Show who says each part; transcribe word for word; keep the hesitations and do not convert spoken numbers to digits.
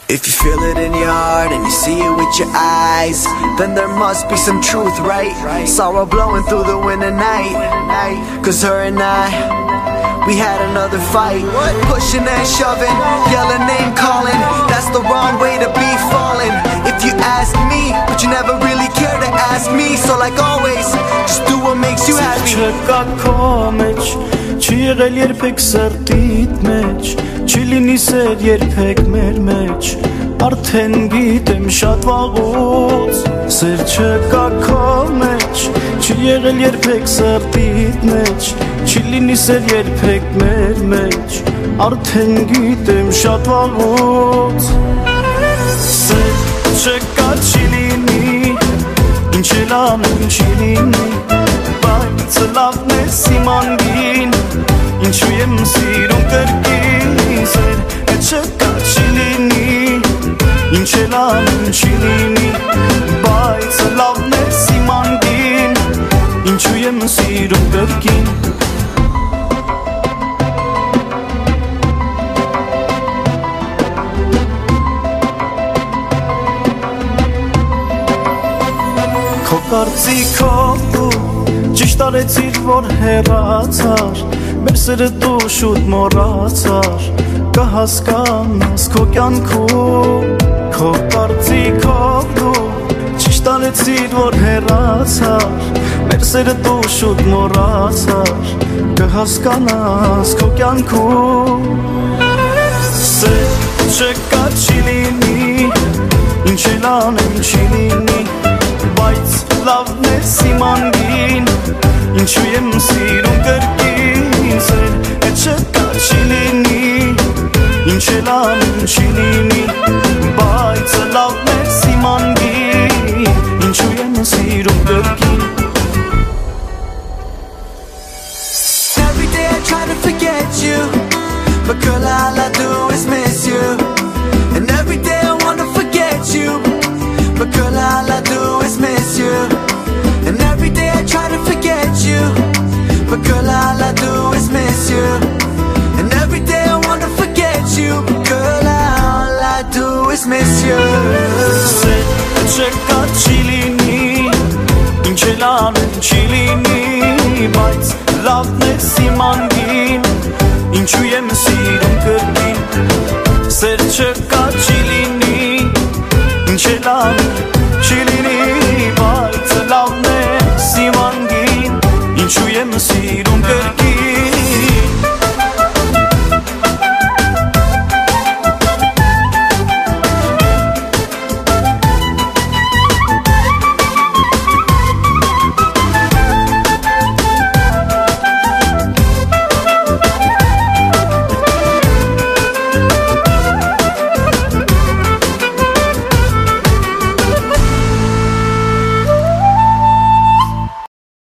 Speaker 1: If you feel it in your heart and you see it with your eyes, then there must be some truth, right? Sorrow blowing through the winter night, cause her and I, we had another fight. Pushing and shoving, yelling name calling, that's the wrong way to be falling. If you ask me, but you never really care to ask me, so like always, just do what makes you happy.
Speaker 2: Չկա քո մեջ, չի եղել երբեք սրտիդ մեջ, չի լինի սեր երբեք մեր մեջ, արդեն գիտեմ շատ վաղուց. Սեր չկա քո մեջ, չի եղել երբեք սրտիդ մեջ, չի լինի սեր երբեք մեր մեջ, արդեն գիտեմ շատ վաղուց. Սեր չկա չի լինի, ինչ էլ անեմ չի լինի, բայց լավն է սիմանգին, ինչու եմ սիրում կրկին. Սեր չկա չի լինի, ինչ էլ անեմ չի լինի, բայց լավն է սիմանգին, ինչու եմ սիրում կրկին. Քո կարծիքով դու ճիշտ արեցիր, որ հեռացար, մեր սերը դու շուտ մոռացար, կհասկանաս քո կյանքում. Քո կարծիքով դու ճիշտ արեցիր, որ հեռացար, մեր սերը դու շուտ մոռացար, կհասկանաս քո կյանքում. Սեր չկա չի լինի, ինչ էլ անեմ չի լինի, բայց լավն է սիմանգին, ինչու եմ սիրում կրկին. Սեր չկա չի լինի, ինչ էլ անեմ չի լինի, բայց լավն է սիմանգին, ինչու եմ սիրում կրկին.
Speaker 1: Every day I try to forget you, but girl all I do is miss you. And every day I wanna forget you, but girl all I do is miss you. And every day I try to forget you, but girl all I do is miss you. And every day I wanna forget you, but girl all I do is miss you.
Speaker 2: Սեր չկա չի լինի, ինչ էլ անեմ չի լինի, բայց լավն է սիմանգին, ինչու եմ սիրում կրկին. Սեր չկա չի լինի, ինչ էլ անեմ չի լինի, բայց լավն է սիմանգին, ինչու եմ սիրում